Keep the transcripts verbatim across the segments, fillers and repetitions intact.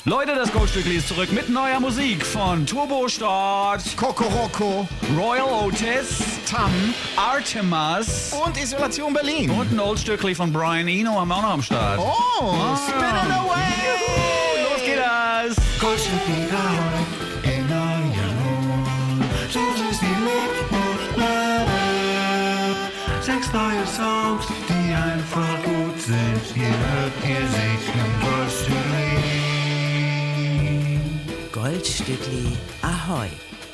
Leute, das Goldstückli ist zurück mit neuer Musik von Turbostart, Kokoroko, Royal Otis, Tam Artemas und Isolation Berlin. und ein Oldstückli von Brian Eno haben wir auch noch am Start. Oh, Ah. Spinning Away. Juhu, los geht das! Goldstückli Ahoi, in Jahr. So ist die Luft Sechs neue Songs, die einfach gut sind. Hier hört ihr sich im Goldstückli. Goldstückli Ahoi.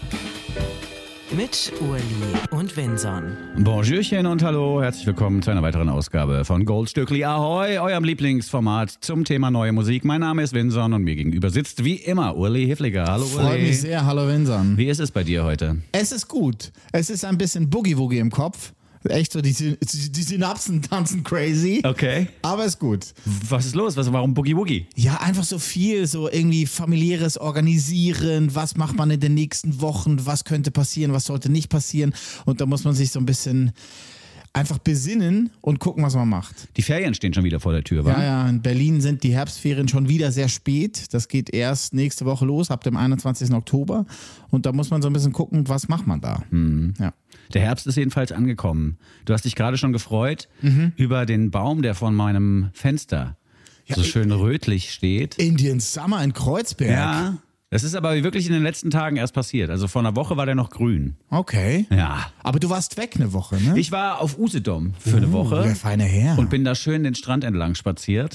Mit Urli und Vinson. Bonjourchen und hallo, herzlich willkommen zu einer weiteren Ausgabe von Goldstückli Ahoi, eurem Lieblingsformat zum Thema neue Musik. Mein Name ist Vinson und mir gegenüber sitzt wie immer Urli Hifliger. Hallo Urli. Freut mich sehr. Hallo Vincent. Wie ist es bei dir heute? Es ist gut. Es ist ein bisschen Boogie-Woogie im Kopf. Echt so, die, die Synapsen tanzen crazy. Okay. Aber ist gut. Was ist los? Was, warum Boogie Woogie? Ja, einfach so viel, so irgendwie familiäres Organisieren. Was macht man in den nächsten Wochen? Was könnte passieren? Was sollte nicht passieren? Und da muss man sich so ein bisschen einfach besinnen und gucken, was man macht. Die Ferien stehen schon wieder vor der Tür, wa? Ja, ja, in Berlin sind die Herbstferien schon wieder sehr spät. Das geht erst nächste Woche los, ab dem einundzwanzigsten Oktober. Und da muss man so ein bisschen gucken, was macht man da. Mhm. Ja. Der Herbst ist jedenfalls angekommen. Du hast dich gerade schon gefreut Mhm. über den Baum, der vor meinem Fenster so schön rötlich steht. Indian Summer in Kreuzberg. Ja, das ist aber wirklich in den letzten Tagen erst passiert. Also vor einer Woche war der noch grün. Okay. Ja. Aber du warst weg eine Woche, ne? Ich war auf Usedom für eine Der Woche feine Herr. und bin da schön den Strand entlang spaziert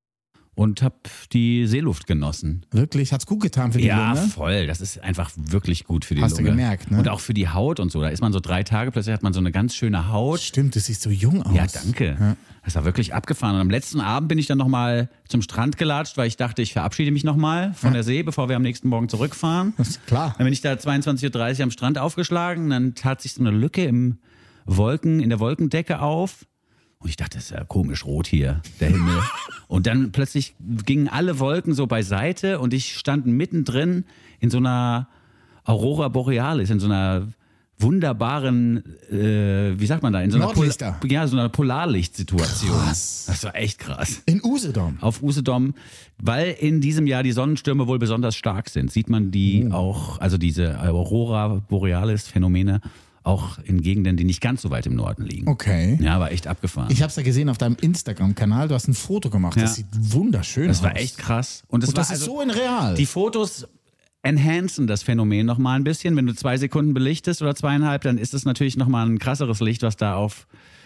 und habe die Seeluft genossen. Wirklich? Hat's gut getan für die Ja, Lunge? voll. Das ist einfach wirklich gut für die Hast du Lunge. gemerkt, ne? Und auch für die Haut und so. Da ist man so drei Tage, plötzlich hat man so eine ganz schöne Haut. Stimmt, du siehst so jung aus. Ja, danke. Das war wirklich abgefahren. Und am letzten Abend bin ich dann nochmal zum Strand gelatscht, weil ich dachte, ich verabschiede mich nochmal von der See, bevor wir am nächsten Morgen zurückfahren. Das ist klar. Dann bin ich da zweiundzwanzig Uhr dreißig am Strand aufgeschlagen. Dann tat sich so eine Lücke im Wolken, in der Wolkendecke auf. Und ich dachte, das ist ja komisch rot hier, der Himmel. Und dann plötzlich gingen alle Wolken so beiseite und ich stand mittendrin in so einer Aurora Borealis, in so einer wunderbaren, äh, wie sagt man da? In so einer Nordlichter. Pol- ja, so einer Polarlichtsituation. Krass. Das war echt krass. In Usedom. Auf Usedom, weil in diesem Jahr die Sonnenstürme wohl besonders stark sind, sieht man die Oh. auch, also diese Aurora Borealis Phänomene auch in Gegenden, die nicht ganz so weit im Norden liegen. Okay. Ja, war echt abgefahren. Ich hab's ja gesehen auf deinem Instagram-Kanal. Du hast ein Foto gemacht. Ja. Das sieht wunderschön das aus. war echt krass. Und, das Und das war ist also, so in real. die Fotos enhancen das Phänomen nochmal ein bisschen. Wenn du zwei Sekunden belichtest oder zweieinhalb, dann ist es natürlich nochmal ein krasseres Licht, was da auf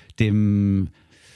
dem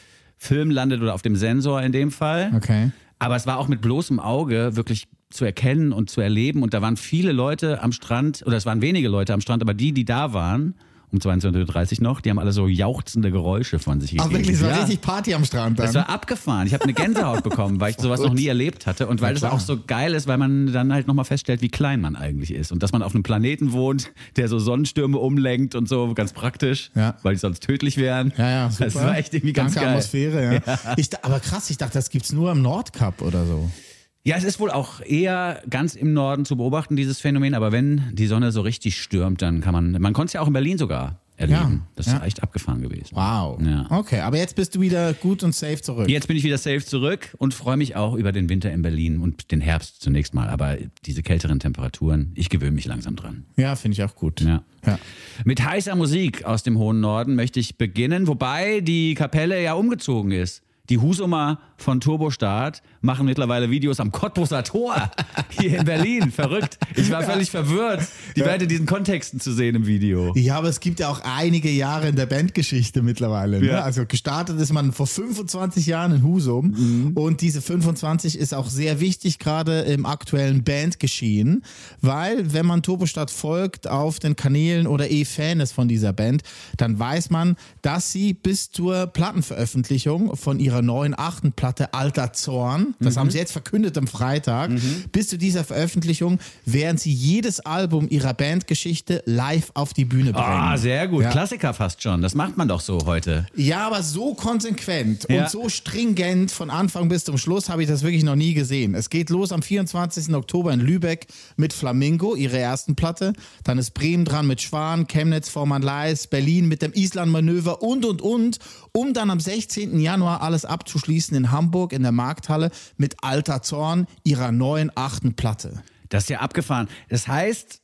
Film landet oder auf dem Sensor in dem Fall. Okay. Aber es war auch mit bloßem Auge wirklich zu erkennen und zu erleben. Und da waren viele Leute am Strand, oder es waren wenige Leute am Strand, aber die, die da waren, um zweiundzwanzig Uhr dreißig noch, die haben alle so jauchzende Geräusche von sich Ach gegeben. wirklich, es war Ja. richtig Party am Strand dann. Das war abgefahren. Ich habe eine Gänsehaut bekommen, weil ich sowas noch nie erlebt hatte und weil das klar. auch so geil ist, weil man dann halt nochmal feststellt, wie klein man eigentlich ist und dass man auf einem Planeten wohnt, der so Sonnenstürme umlenkt und so, ganz praktisch, Ja. weil die sonst tödlich wären. ja, ja, super. Das war echt irgendwie ganz Danke, geil. Atmosphäre, ja. Ich, da- aber krass, ich dachte, das gibt's nur im Nordkap oder so. Ja, es ist wohl auch eher ganz im Norden zu beobachten, dieses Phänomen, aber wenn die Sonne so richtig stürmt, dann kann man, man konnte es ja auch in Berlin sogar erleben. Ja, Das ja. ist echt abgefahren gewesen. Wow. Ja. Okay, aber jetzt bist du wieder gut und safe zurück. Jetzt bin ich wieder safe zurück und freue mich auch über den Winter in Berlin und den Herbst zunächst mal. Aber diese kälteren Temperaturen, ich gewöhne mich langsam dran. Ja, finde ich auch gut. Ja. Ja. Mit heißer Musik aus dem hohen Norden möchte ich beginnen, wobei die Kapelle ja umgezogen ist. Die Husumer von Turbostart machen mittlerweile Videos am Cottbuser Tor hier in Berlin. Verrückt. Ich war völlig verwirrt, die beide diesen Kontexten zu sehen im Video. Ja, aber es gibt ja auch einige Jahre in der Bandgeschichte mittlerweile. Ne? Ja. Also gestartet ist man vor fünfundzwanzig Jahren in Husum Mhm. und diese fünfundzwanzig ist auch sehr wichtig, gerade im aktuellen Bandgeschehen, weil wenn man Turbostart folgt auf den Kanälen oder eh Fan ist von dieser Band, dann weiß man, dass sie bis zur Plattenveröffentlichung von ihrer neuen achten Platte Alter Zorn, das Mhm. haben sie jetzt verkündet am Freitag, bis zu dieser Veröffentlichung werden sie jedes Album ihrer Bandgeschichte live auf die Bühne bringen. Ah, sehr gut. Ja. Klassiker fast schon. Das macht man doch so heute. Ja, aber so konsequent Ja. und so stringent von Anfang bis zum Schluss habe ich das wirklich noch nie gesehen. Es geht los am vierundzwanzigsten Oktober in Lübeck mit Flamingo, ihre ersten Platte. Dann ist Bremen dran mit Schwan, Chemnitz, Vormann-Leis, Berlin mit dem Island-Manöver und, und, und, um dann am sechzehnten Januar alles abzuschließen in Hamburg in der Markthalle mit Alter Zorn ihrer neuen achten Platte. Das ist ja abgefahren. Das heißt,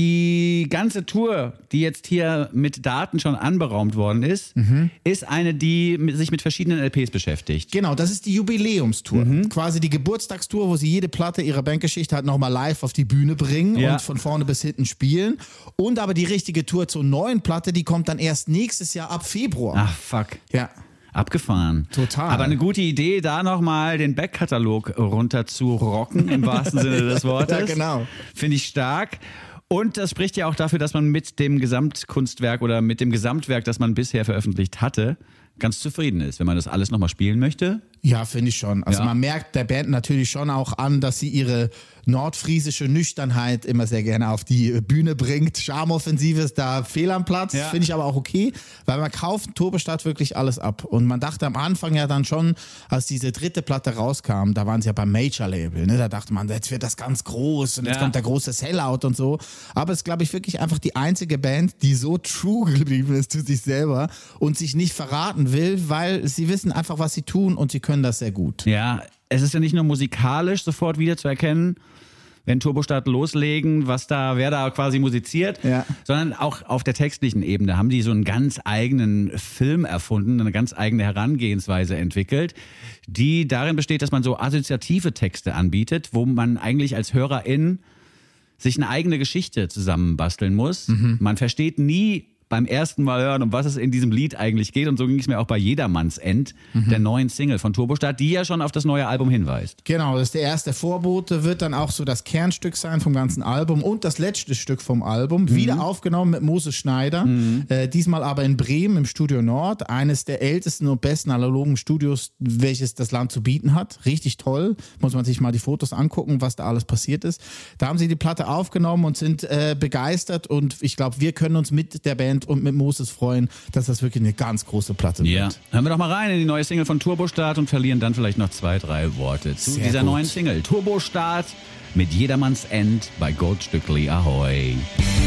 die ganze Tour, die jetzt hier mit Daten schon anberaumt worden ist, mhm. ist eine, die mit, sich mit verschiedenen L Ps beschäftigt. Genau, das ist die Jubiläumstour. Mhm. Quasi die Geburtstagstour, wo sie jede Platte ihrer Bandgeschichte halt nochmal live auf die Bühne bringen ja. und von vorne bis hinten spielen. Und aber die richtige Tour zur neuen Platte, die kommt dann erst nächstes Jahr ab Februar. Ach, fuck. Ja. Abgefahren. Total. Aber eine gute Idee, da nochmal den Backkatalog runter zu rocken, im wahrsten Sinne des Wortes. Ja, genau. Finde ich stark. Und das spricht ja auch dafür, dass man mit dem Gesamtkunstwerk oder mit dem Gesamtwerk, das man bisher veröffentlicht hatte, ganz zufrieden ist. Wenn man das alles nochmal spielen möchte. Ja, finde ich schon. Also ja. man merkt der Band natürlich schon auch an, dass sie ihre nordfriesische Nüchternheit immer sehr gerne auf die Bühne bringt. Charmoffensive ist da fehl am Platz, ja. finde ich aber auch okay, weil man kauft Turbostart wirklich alles ab. Und man dachte am Anfang ja dann schon, als diese dritte Platte rauskam, da waren sie ja beim Major-Label, ne? Da dachte man, jetzt wird das ganz groß und jetzt ja. kommt der große Sellout und so. Aber es ist, glaube ich, wirklich einfach die einzige Band, die so true geblieben ist zu sich selber und sich nicht verraten will, weil sie wissen einfach, was sie tun und sie können das sehr gut. Ja, es ist ja nicht nur musikalisch sofort wieder zu erkennen, wenn Turbostart loslegen, was da, wer da quasi musiziert, ja. sondern auch auf der textlichen Ebene haben die so einen ganz eigenen Film erfunden, eine ganz eigene Herangehensweise entwickelt, die darin besteht, dass man so assoziative Texte anbietet, wo man eigentlich als Hörerin sich eine eigene Geschichte zusammenbasteln muss. Mhm. Man versteht nie beim ersten Mal hören, um was es in diesem Lied eigentlich geht. Und so ging es mir auch bei Jedermannsend, mhm. der neuen Single von Turbostart, die ja schon auf das neue Album hinweist. Genau, das ist der erste Vorbote, wird dann auch so das Kernstück sein vom ganzen Album und das letzte Stück vom Album. Mhm. Wieder aufgenommen mit Moses Schneider, mhm. äh, diesmal aber in Bremen im Studio Nord, eines der ältesten und besten analogen Studios, welches das Land zu bieten hat. Richtig toll, muss man sich mal die Fotos angucken, was da alles passiert ist. Da haben sie die Platte aufgenommen und sind äh, begeistert und ich glaube, wir können uns mit der Band und mit Moses freuen, dass das wirklich eine ganz große Platte wird. Ja, hören wir doch mal rein in die neue Single von Turbostart und verlieren dann vielleicht noch zwei, drei Worte zu Sehr dieser gut. neuen Single. Turbostart mit Jedermannsend bei Goldstückli Ahoi.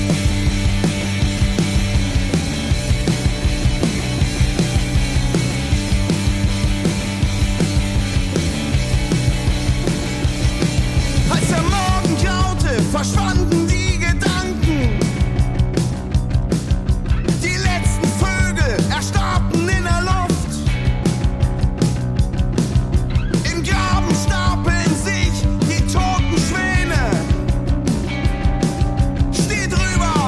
Als der Morgen graute, verschwanden die Gedanken. Die letzten Vögel erstarben in der Luft. Im Graben stapeln sich die toten Schwäne. Steh drüber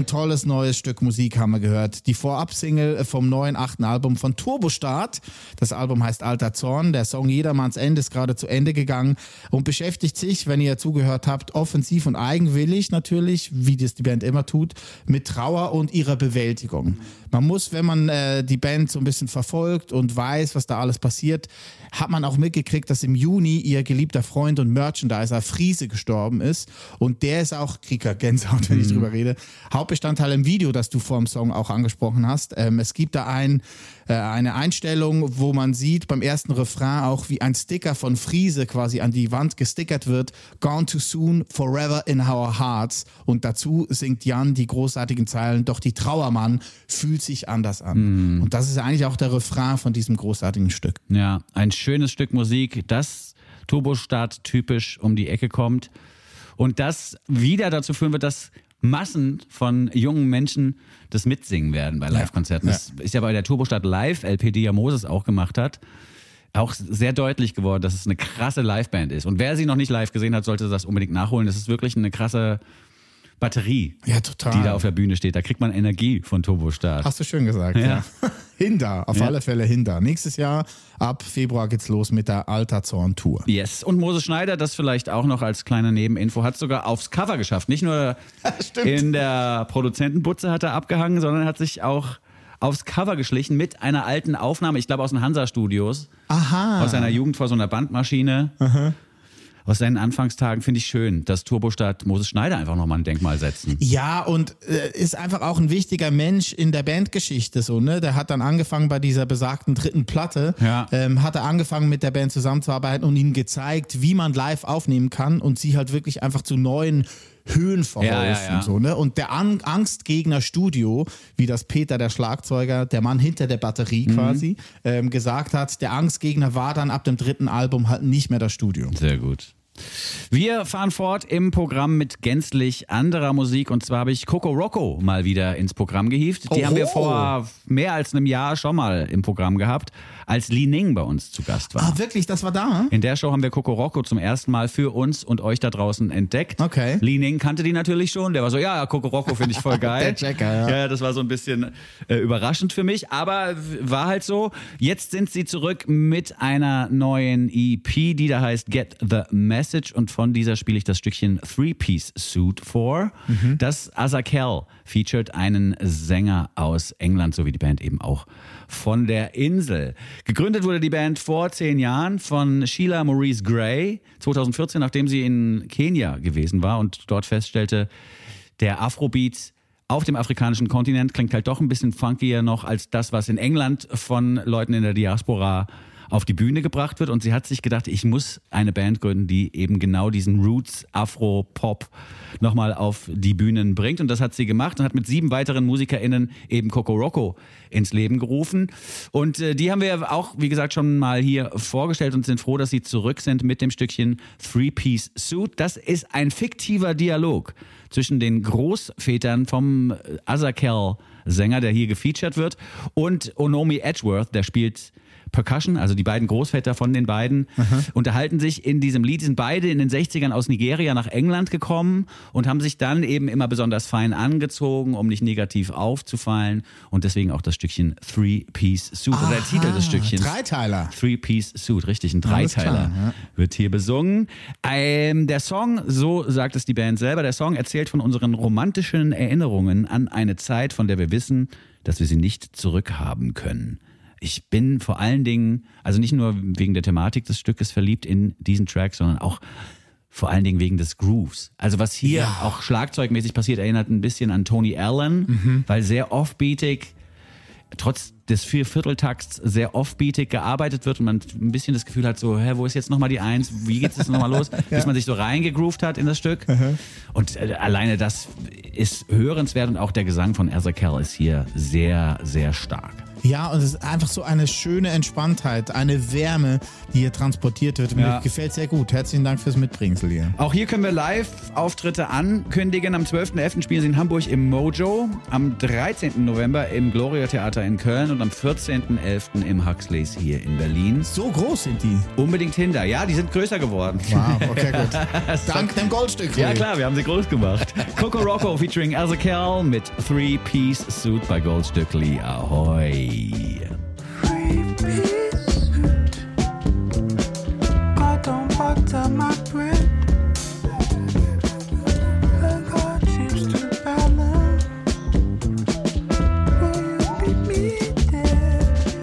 ein tolles neues Stück Musik haben wir gehört. Die Vorab-Single vom neuen achten Album von Turbostart. Das Album heißt Alter Zorn. Der Song Jedermanns Ende ist gerade zu Ende gegangen und beschäftigt sich, wenn ihr zugehört habt, offensiv und eigenwillig natürlich, wie das die Band immer tut, mit Trauer und ihrer Bewältigung. Man muss, wenn man äh, die Band so ein bisschen verfolgt und weiß, was da alles passiert, hat man auch mitgekriegt, dass im Juni ihr geliebter Freund und Merchandiser Friese gestorben ist. Und der ist auch, Krieger Gänsehaut, wenn ich drüber rede, Hauptbestandteil im Video, das du vor dem Song auch angesprochen hast. Ähm, es gibt da ein, äh, eine Einstellung, wo man sieht beim ersten Refrain auch, wie ein Sticker von Friese quasi an die Wand gestickert wird. Gone too soon, forever in our hearts. Und dazu singt Jan die großartigen Zeilen, doch die Trauermann fühlt sich anders an. Mm. Und das ist eigentlich auch der Refrain von diesem großartigen Stück. Ja, ein schönes Stück Musik, das Turbostart typisch um die Ecke kommt und das wieder dazu führen wird, dass Massen von jungen Menschen das mitsingen werden bei Live-Konzerten. Ja, das ist ja bei der Turbostart Live-L P, die ja Moses auch gemacht hat, auch sehr deutlich geworden, dass es eine krasse Liveband ist. Und wer sie noch nicht live gesehen hat, sollte das unbedingt nachholen. Das ist wirklich eine krasse Batterie, ja, total, die da auf der Bühne steht. Da kriegt man Energie von Turbostart. Hast du schön gesagt, ja. ja. Hinda, auf ja. alle Fälle Hinda. Nächstes Jahr, ab Februar geht's los mit der Alter Zorn Tour. Yes. Und Moses Schneider, das vielleicht auch noch als kleine Nebeninfo, hat sogar aufs Cover geschafft. Nicht nur in der Produzentenbutze hat er abgehangen, sondern hat sich auch aufs Cover geschlichen mit einer alten Aufnahme, ich glaube aus den Hansa-Studios. Aha. Aus seiner Jugend vor so einer Bandmaschine. Aha. Aus seinen Anfangstagen finde ich schön, dass Turbostart Moses Schneider einfach nochmal ein Denkmal setzen. Ja, und äh, ist einfach auch ein wichtiger Mensch in der Bandgeschichte. So, ne? Der hat dann angefangen bei dieser besagten dritten Platte, ja. ähm, hat er angefangen mit der Band zusammenzuarbeiten und ihnen gezeigt, wie man live aufnehmen kann und sie halt wirklich einfach zu neuen Höhen verholfen. Ja, ja, ja. So, ne? Und der An- Angstgegner Studio, wie das Peter, der Schlagzeuger, der Mann hinter der Batterie quasi, mhm. ähm, gesagt hat, der Angstgegner war dann ab dem dritten Album halt nicht mehr das Studio. Sehr gut. Wir fahren fort im Programm mit gänzlich anderer Musik und zwar habe ich Coco Rocco mal wieder ins Programm gehievt. Die Oho. haben wir vor mehr als einem Jahr schon mal im Programm gehabt, als Li Ning bei uns zu Gast war. Ah, wirklich? Das war da? In der Show haben wir Coco Rocco zum ersten Mal für uns und euch da draußen entdeckt. Okay. Li Ning kannte die natürlich schon. Der war so, ja, Coco Rocco finde ich voll geil. Der Checker, ja. Ja, das war so ein bisschen äh, überraschend für mich, aber war halt so. Jetzt sind sie zurück mit einer neuen E P, die da heißt Get the Message. Und von dieser spiele ich das Stückchen Three-Piece Suit vor. Mhm. Das Azakel featured einen Sänger aus England, so wie die Band eben auch von der Insel. Gegründet wurde die Band vor zehn Jahren von Sheila Maurice Gray, zwanzig vierzehn, nachdem sie in Kenia gewesen war und dort feststellte, der Afrobeat auf dem afrikanischen Kontinent klingt halt doch ein bisschen funkier noch als das, was in England von Leuten in der Diaspora auf die Bühne gebracht wird und sie hat sich gedacht, ich muss eine Band gründen, die eben genau diesen Roots Afro Pop nochmal auf die Bühnen bringt und das hat sie gemacht und hat mit sieben weiteren MusikerInnen eben Coco Rocco ins Leben gerufen und äh, die haben wir auch, wie gesagt, schon mal hier vorgestellt und sind froh, dass sie zurück sind mit dem Stückchen Three-Piece Suit. Das ist ein fiktiver Dialog zwischen den Großvätern vom Azakel-Sänger, der hier gefeatured wird, und Onomi Edgeworth, der spielt Percussion, also die beiden Großväter von den beiden, aha, unterhalten sich in diesem Lied. Die sind beide in den sechzigern aus Nigeria nach England gekommen und haben sich dann eben immer besonders fein angezogen, um nicht negativ aufzufallen. Und deswegen auch das Stückchen Three-Piece Suit. Aha, oder der Titel des Stückchens. Dreiteiler. Three-Piece Suit, richtig, ein Dreiteiler klar, ja, wird hier besungen. Ähm, der Song, so sagt es die Band selber, der Song erzählt von unseren romantischen Erinnerungen an eine Zeit, von der wir wissen, dass wir sie nicht zurückhaben können. Ich bin vor allen Dingen, also nicht nur wegen der Thematik des Stückes verliebt in diesen Track, sondern auch vor allen Dingen wegen des Grooves. Also was hier ja. auch schlagzeugmäßig passiert, erinnert ein bisschen an Tony Allen, mhm. weil sehr offbeatig, trotz des Viervierteltakts sehr offbeatig gearbeitet wird und man ein bisschen das Gefühl hat, so, hä, wo ist jetzt nochmal die Eins, wie geht's jetzt nochmal los, ja. bis man sich so reingegroovt hat in das Stück. Mhm. Und äh, alleine das ist hörenswert und auch der Gesang von Azakel ist hier sehr, sehr stark. Ja, und es ist einfach so eine schöne Entspanntheit, eine Wärme, die hier transportiert wird. Mir Ja. gefällt sehr gut. Herzlichen Dank fürs Mitbringsel hier. Auch hier können wir Live-Auftritte ankündigen. Am zwölften elften spielen sie in Hamburg im Mojo, am dreizehnten November im Gloria Theater in Köln und am vierzehnten elften im Huxleys hier in Berlin. So groß sind die. Unbedingt hinter. Ja, die sind größer geworden. Wow, okay, gut. Dank dem Goldstück. Ja klar, wir haben sie groß gemacht. Coco Rocco featuring Elsa Kell mit Three-Piece Suit bei Goldstückli. Ahoi. God don't butter my bread. The God seems to balance. Will you meet me there?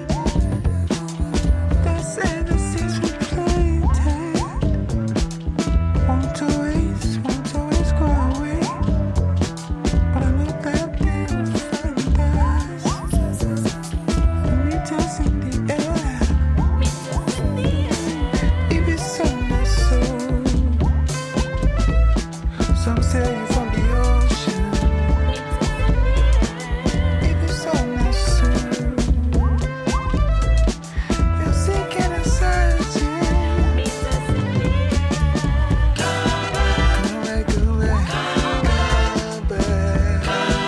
They say the seas will play tag. Won't always, won't always go away. But I know that they will find us. Meet us in the air. If it's summer, so some say from the ocean. If it's summer, so you're seeking and searching. Come back, come back, come back.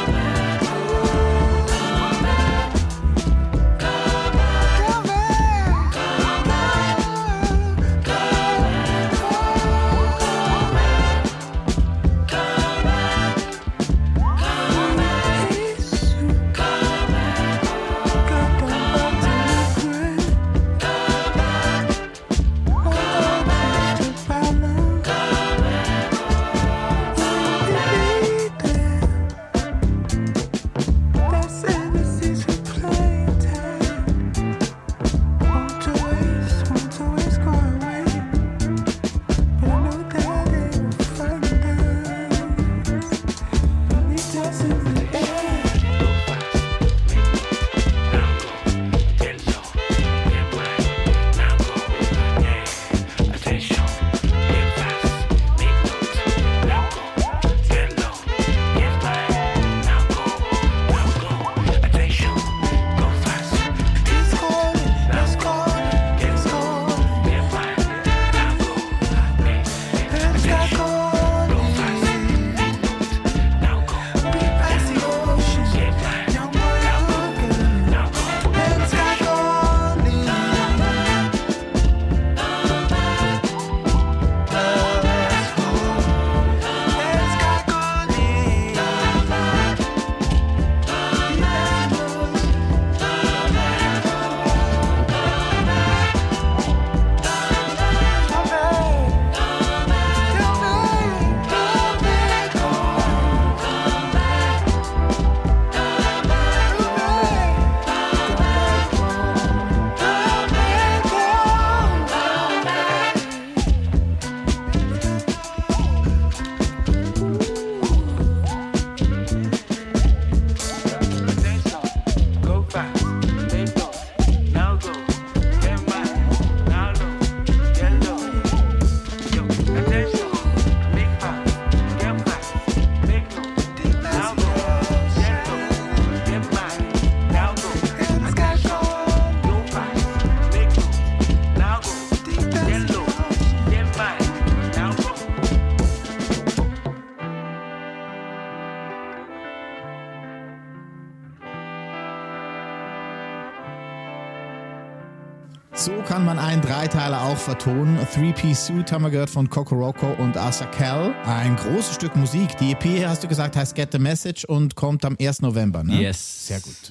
So kann man einen Dreiteiler auch vertonen. Three-Piece Suit haben wir gehört von Coco Rocco und Elsa Kell. Ein großes Stück Musik. Die E P, hast du gesagt, heißt Get the Message und kommt am ersten November, ne? Yes. Sehr gut.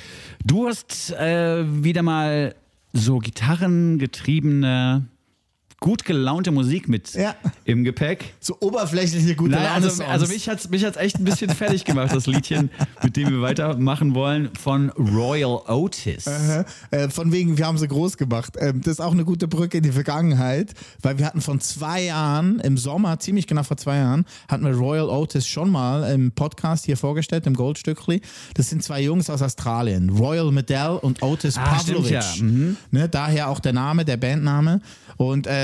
Du hast äh, wieder mal so gitarrengetriebene, gut gelaunte Musik mit Ja. im Gepäck. So oberflächliche gute Nein, also, Laune-Songs. also mich hat's mich hat's echt ein bisschen fertig gemacht, das Liedchen, mit dem wir weitermachen wollen, von Royal Otis. Äh, von wegen, wir haben sie groß gemacht. Ähm, das ist auch eine gute Brücke in die Vergangenheit, weil wir hatten von zwei Jahren, im Sommer, ziemlich genau vor zwei Jahren, hatten wir Royal Otis schon mal im Podcast hier vorgestellt, im Goldstückli. Das sind zwei Jungs aus Australien, Royal Medell und Otis Ah, Pavlovich. stimmt, ja. Mhm. Ne, daher auch der Name, der Bandname. Und ähm,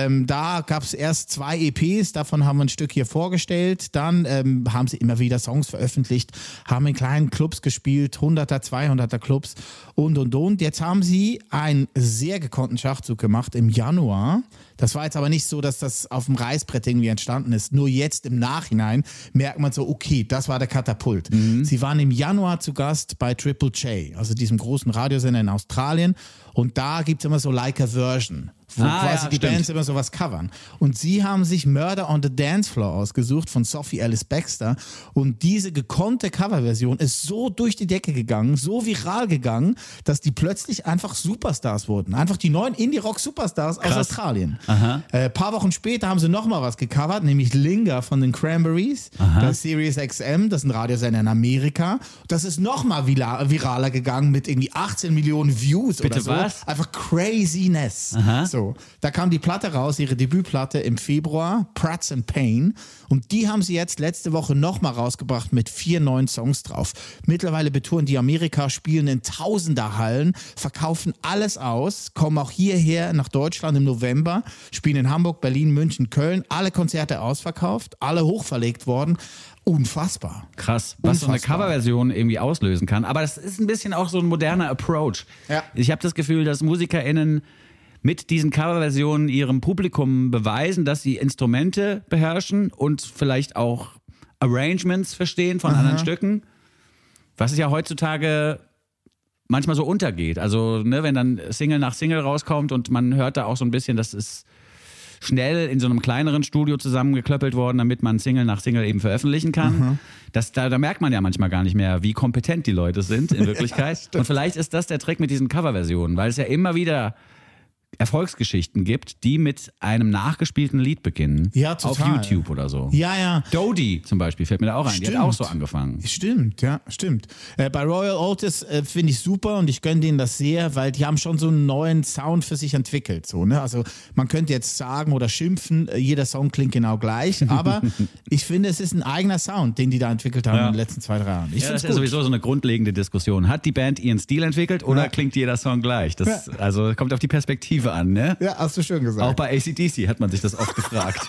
ähm, da gab es erst zwei E Ps, davon haben wir ein Stück hier vorgestellt. Dann ähm, haben sie immer wieder Songs veröffentlicht, haben in kleinen Clubs gespielt, hunderter, zweihunderter Clubs und, und, und. Jetzt haben sie einen sehr gekonnten Schachzug gemacht im Januar. Das war jetzt aber nicht so, dass das auf dem Reißbrett irgendwie entstanden ist. Nur jetzt im Nachhinein merkt man so, okay, das war der Katapult. Mhm. Sie waren im Januar zu Gast bei Triple J, also diesem großen Radiosender in Australien. Und da gibt es immer so Like a Version, wo Ah, quasi ja, die stimmt. Bands immer sowas covern. Und sie haben sich Murder on the Dance Floor ausgesucht von Sophie Ellis Bextor. Und diese gekonnte Coverversion ist so durch die Decke gegangen, so viral gegangen, dass die plötzlich einfach Superstars wurden. Einfach die neuen Indie-Rock-Superstars aus Australien. Ein äh, paar Wochen später haben sie nochmal was gecovert, nämlich Linger von den Cranberries. Das ist Sirius X M, das ist ein Radiosender in Amerika. Das ist nochmal viraler gegangen mit irgendwie achtzehn Millionen Views Bitte oder so. was? Einfach Craziness. So, da kam die Platte raus, ihre Debütplatte im Februar, Prats and Pain. Und die haben sie jetzt letzte Woche nochmal rausgebracht mit vier neuen Songs drauf. Mittlerweile betouren die Amerika, spielen in Tausenderhallen, verkaufen alles aus, kommen auch hierher nach Deutschland im November, spielen in Hamburg, Berlin, München, Köln. Alle Konzerte ausverkauft, alle hochverlegt worden. Unfassbar. Krass, was so eine Unfassbar. Coverversion irgendwie auslösen kann. Aber das ist ein bisschen auch so ein moderner Approach. Ja. Ich habe das Gefühl, dass MusikerInnen mit diesen Coverversionen ihrem Publikum beweisen, dass sie Instrumente beherrschen und vielleicht auch Arrangements verstehen von anderen Stücken. Was es ja heutzutage manchmal so untergeht. Also, ne, wenn dann Single nach Single rauskommt und man hört da auch so ein bisschen, das ist schnell in so einem kleineren Studio zusammengeklöppelt worden, damit man Single nach Single eben veröffentlichen kann. Das, da, da merkt man ja manchmal gar nicht mehr, wie kompetent die Leute sind in Wirklichkeit. Und vielleicht ist das der Trick mit diesen Coverversionen, weil es ja immer wieder Erfolgsgeschichten gibt, die mit einem nachgespielten Lied beginnen. Ja, Auf total. YouTube oder so. Ja, ja. Dodie zum Beispiel fällt mir da auch ein. Die hat Stimmt. auch so angefangen. Stimmt, ja, stimmt. Äh, bei Royal Otis äh, finde ich super und ich gönne denen das sehr, weil die haben schon so einen neuen Sound für sich entwickelt. So, ne? Also man könnte jetzt sagen oder schimpfen, äh, jeder Song klingt genau gleich, aber ich finde, es ist ein eigener Sound, den die da entwickelt haben Ja. in den letzten zwei, drei Jahren. Ich Ja, finde das es ist ja gut. sowieso so eine grundlegende Diskussion. Hat die Band ihren Stil entwickelt oder Ja. klingt jeder Song gleich? Das, Ja. Also kommt auf die Perspektive an, ne? Ja, hast du schön gesagt. Auch bei A C D C hat man sich das oft gefragt.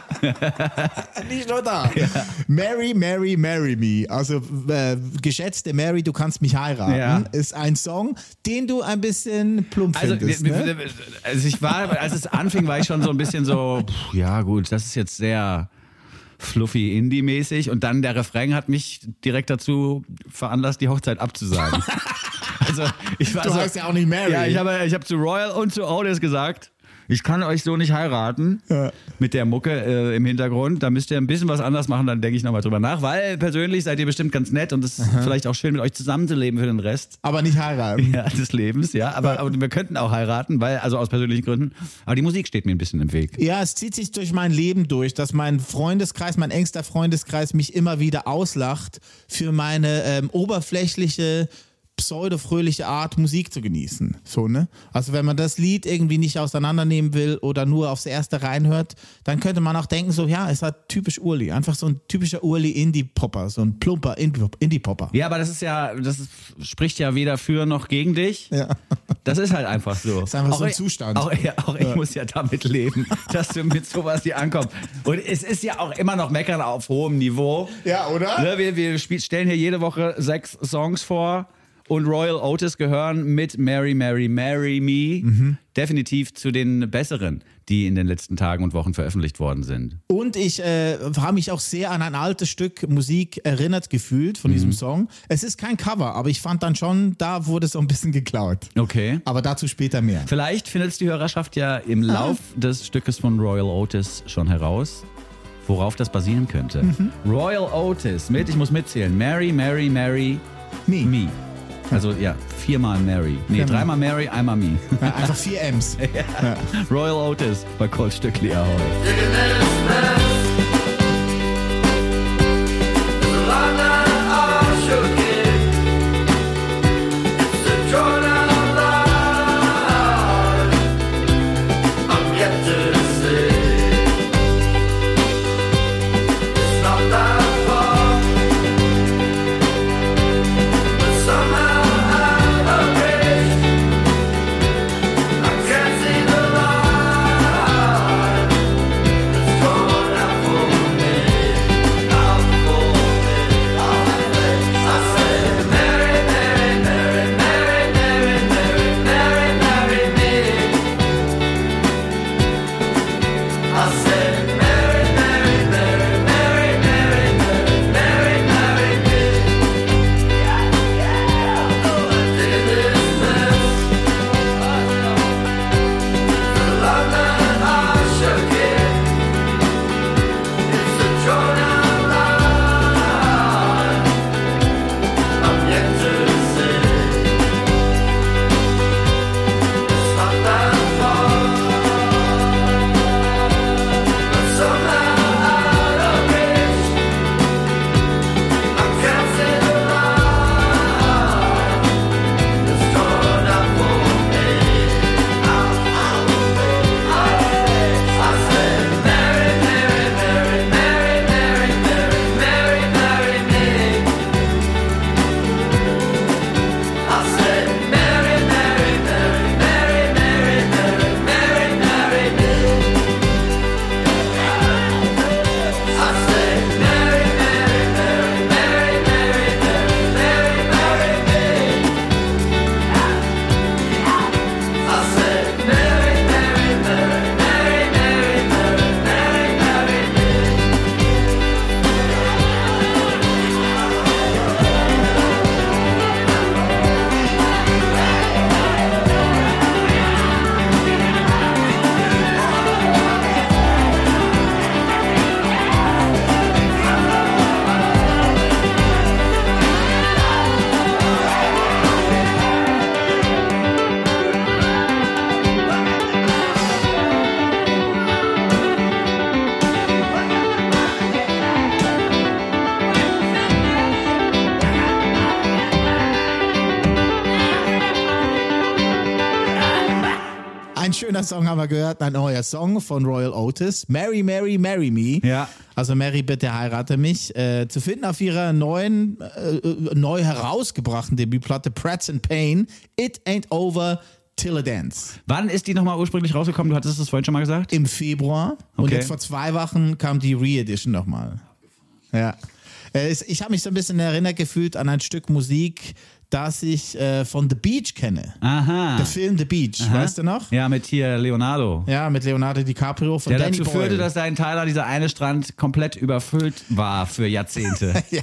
Nicht nur da. Mary, Mary, Marry Me. Also, äh, geschätzte Mary, du kannst mich heiraten, Ja. ist ein Song, den du ein bisschen plump Also, findest. ne- Ne? also ich war, als es anfing, war ich schon so ein bisschen so, pff, ja gut, das ist jetzt sehr fluffy Indie-mäßig und dann der Refrain hat mich direkt dazu veranlasst, die Hochzeit abzusagen. Also ich war Du so, heißt ja auch nicht Mary. Ja, ich habe ich hab zu Royal und zu Otis gesagt, ich kann euch so nicht heiraten Ja. mit der Mucke äh, im Hintergrund. Da müsst ihr ein bisschen was anders machen, dann denke ich nochmal drüber nach, weil persönlich seid ihr bestimmt ganz nett und es ist vielleicht auch schön, mit euch zusammenzuleben für den Rest. Aber nicht heiraten. Ja, des Lebens, ja. Aber, aber wir könnten auch heiraten, weil, also aus persönlichen Gründen. Aber die Musik steht mir ein bisschen im Weg. Ja, es zieht sich durch mein Leben durch, dass mein Freundeskreis, mein engster Freundeskreis mich immer wieder auslacht für meine ähm, oberflächliche, pseudo-fröhliche Art, Musik zu genießen. So, ne? Also wenn man das Lied irgendwie nicht auseinandernehmen will oder nur aufs Erste reinhört, dann könnte man auch denken, so, ja, es hat typisch Urli. Einfach so ein typischer Urli-Indie-Popper, so ein plumper Indie-Popper. Ja, aber das ist ja, das ist, spricht ja weder für noch gegen dich. Ja. Das ist halt einfach so. ist einfach so ein ich- Zustand. Auch, ja, auch ich muss ja damit leben, dass du mit sowas hier ankommst. Und es ist ja auch immer noch Meckern auf hohem Niveau. Ja, oder? Ne, wir wir spiel, stellen hier jede Woche sechs Songs vor und Royal Otis gehören mit Mary, Mary, Marry Me Mhm. definitiv zu den besseren, die in den letzten Tagen und Wochen veröffentlicht worden sind. Und ich äh, habe mich auch sehr an ein altes Stück Musik erinnert gefühlt von diesem Song. Es ist kein Cover, aber ich fand dann schon, da wurde so ein bisschen geklaut. Okay. Aber dazu später mehr. Vielleicht findet es die Hörerschaft ja im Lauf des Stückes von Royal Otis schon heraus, worauf das basieren könnte. Royal Otis mit, ich muss mitzählen, Mary, Mary, Mary, Me. Me. Also ja, viermal Mary. Nee, Viermal. dreimal Mary, einmal Me. Ja, einfach vier M's. Royal Otis bei Cold Stückli Ahoi. Can't see the light. ein schöner Song haben wir gehört, ein neuer Song von Royal Otis, Mary, Mary, Marry Me. Ja. Also Mary, bitte heirate mich. Äh, zu finden auf ihrer neuen, äh, neu herausgebrachten Debütplatte Prats and Pain, It Ain't Over Till a Dance. Wann ist die nochmal ursprünglich rausgekommen? Du hattest es vorhin schon mal gesagt? Im Februar. Und Okay. jetzt vor zwei Wochen kam die Re-Edition nochmal. Ja. Äh, es- Ich habe mich so ein bisschen erinnert gefühlt an ein Stück Musik, das ich äh, von The Beach kenne. Aha. Der Film The Beach, Aha. weißt du noch? Ja, mit hier Leonardo. Ja, mit Leonardo DiCaprio von Der Danny dazu Boyle. führte, dass da in Thailand dieser eine Strand komplett überfüllt war für Jahrzehnte. Ja.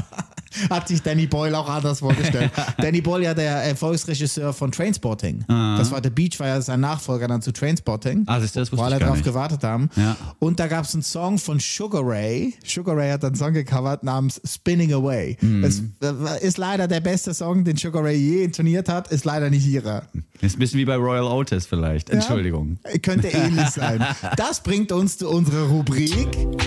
Hat sich Danny Boyle auch anders vorgestellt. Danny Boyle ja der Erfolgsregisseur von Trainspotting. Das war The Beach, war ja sein Nachfolger dann zu Trainspotting. Ah, siehst du, das wusste weil ich er gar darauf nicht. gewartet haben. Ja. Und da gab es einen Song von Sugar Ray. Sugar Ray hat einen Song gecovert namens Spinning Away. Mhm. Es äh, ist leider der beste Song, den Sugar Ray je intoniert hat, ist leider nicht ihrer. Ist ein bisschen wie bei Royal Otis vielleicht. Entschuldigung. Ja, könnte ähnlich sein. Das bringt uns zu unserer Rubrik.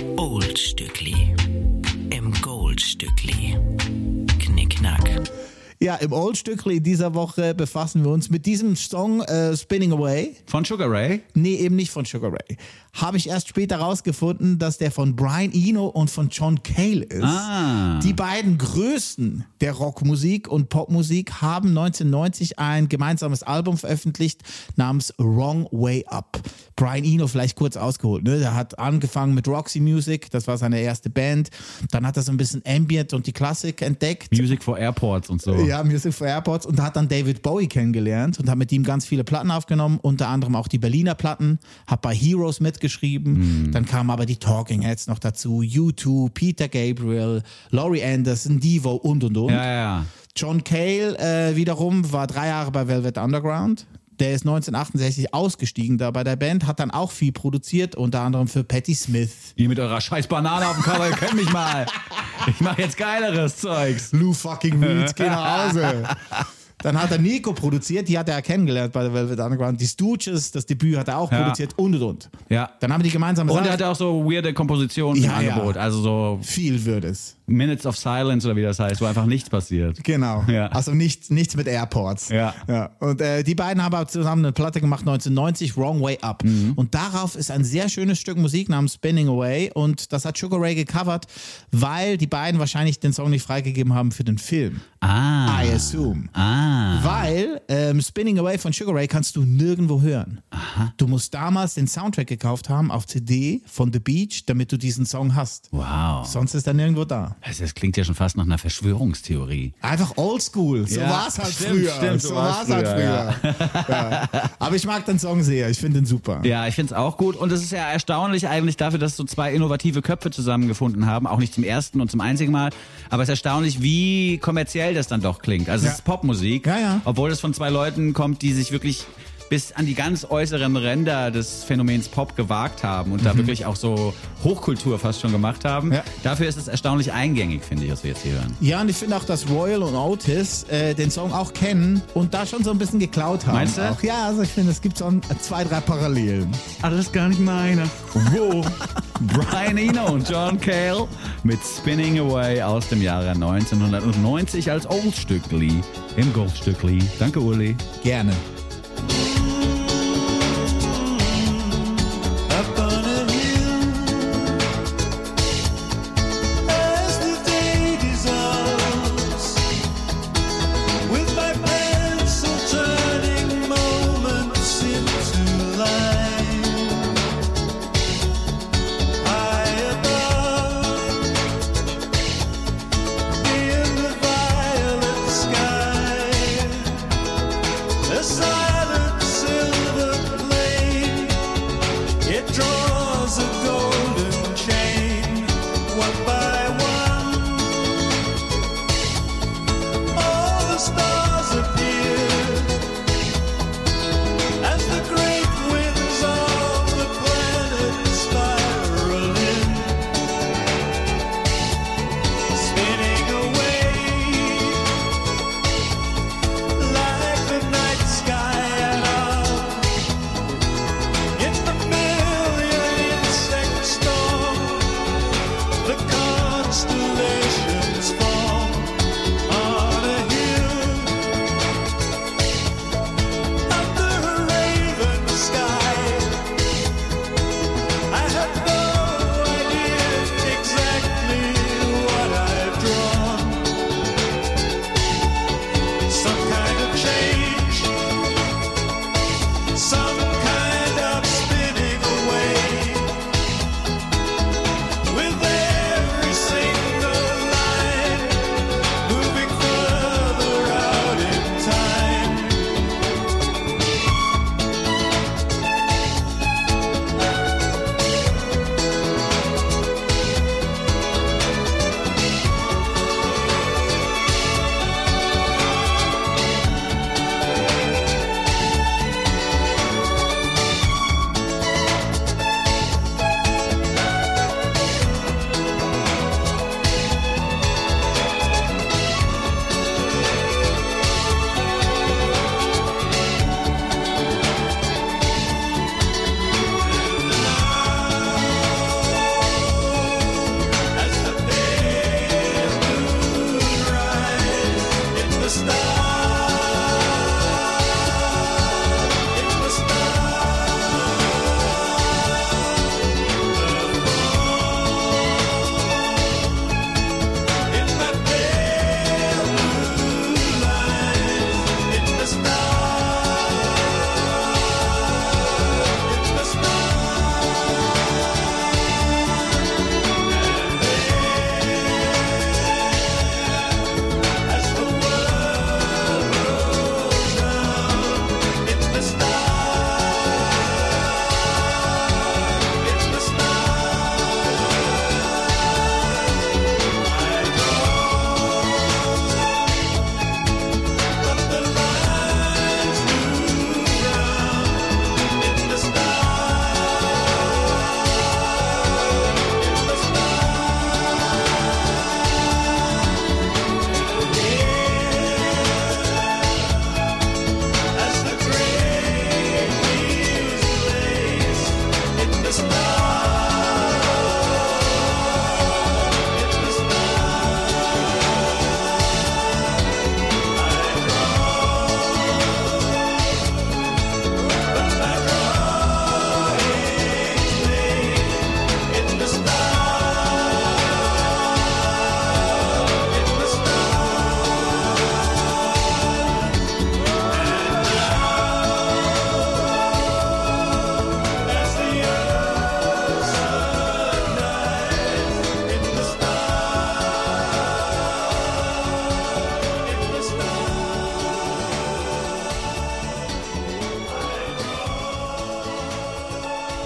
Oldstückli. Im Goldstückli. Knickknack. Ja, im Oldstückli dieser Woche befassen wir uns mit diesem Song äh, Spinning Away. Von Sugar Ray? Nee, eben nicht von Sugar Ray. Habe ich erst später rausgefunden, dass der von Brian Eno und von John Cale ist. Ah. Die beiden Größten der Rockmusik und Popmusik haben neunzehnhundertneunzig ein gemeinsames Album veröffentlicht namens Wrong Way Up. Brian Eno vielleicht kurz ausgeholt. Ne? Der hat angefangen mit Roxy Music, das war seine erste Band. Dann hat er so ein bisschen Ambient und die Klassik entdeckt. Music for Airports und so. Ja, Music for Airports und hat dann David Bowie kennengelernt und hat mit ihm ganz viele Platten aufgenommen, unter anderem auch die Berliner Platten, hat bei Heroes mitgeschrieben, Mhm. dann kamen aber die Talking Heads noch dazu, U zwei, Peter Gabriel, Laurie Anderson, Devo und und und. Ja, ja, ja. John Cale äh, wiederum war drei Jahre bei Velvet Underground. Der ist neunzehnhundertachtundsechzig ausgestiegen da bei der Band, hat dann auch viel produziert, unter anderem für Patti Smith. Ihr mit eurer scheiß Banane auf dem Cover, ihr könnt mich mal. Ich mache jetzt geileres Zeugs. Lou fucking Reed, geh nach Hause. Dann hat er Nico produziert, die hat er kennengelernt bei der Velvet Underground. Die Stooges, das Debüt hat er auch Ja. produziert und und und. Ja. Dann haben die gemeinsam Und er gesagt, hatte auch so weirde Kompositionen Ja, im ja. Angebot. Also so viel würde es. Minutes of Silence oder wie das heißt, wo einfach nichts passiert. Genau. Ja. Also nichts, nichts mit Airports. Ja. ja. Und äh, die beiden haben aber zusammen eine Platte gemacht, neunzehnhundertneunzig, Wrong Way Up. Mhm. Und darauf ist ein sehr schönes Stück Musik namens Spinning Away. Und das hat Sugar Ray gecovert, weil die beiden wahrscheinlich den Song nicht freigegeben haben für den Film. Ah. I assume. Ah. Weil ähm, Spinning Away von Sugar Ray kannst du nirgendwo hören. Du musst damals den Soundtrack gekauft haben auf C D von The Beach, damit du diesen Song hast. Wow. Sonst ist er nirgendwo da. Das, das klingt ja schon fast nach einer Verschwörungstheorie. Einfach oldschool. So Ja, war es halt stimmt, früher. stimmt, so so war war's es halt früher, früher. Ja. Aber ich mag den Song sehr. Ich finde ihn super. Ja, ich finde es auch gut. Und es ist ja erstaunlich eigentlich dafür, dass so zwei innovative Köpfe zusammengefunden haben. Auch nicht zum ersten und zum einzigen Mal. Aber es ist erstaunlich, wie kommerziell das dann doch klingt. Also Ja. es ist Popmusik. Ja, ja. Obwohl es von zwei Leuten kommt, die sich wirklich bis an die ganz äußeren Ränder des Phänomens Pop gewagt haben und da wirklich auch so Hochkultur fast schon gemacht haben. Mhm. Ja. Dafür ist es erstaunlich eingängig, finde ich, was wir jetzt hier hören. Ja, und ich finde auch, dass Royal und Otis äh, den Song auch kennen und da schon so ein bisschen geklaut haben. Meinst du? Auch, ja, also ich finde, es gibt so ein, zwei, drei Parallelen. Alles gar nicht meine. Wo? Brian Eno und John Cale mit Spinning Away aus dem Jahre neunzehnhundertneunzig als Oldstückli im Goldstückli. Danke, Uli. Gerne. Up on a hill, as the day dissolves, with my pencil turning moments into line. High above, in the violet sky, the sun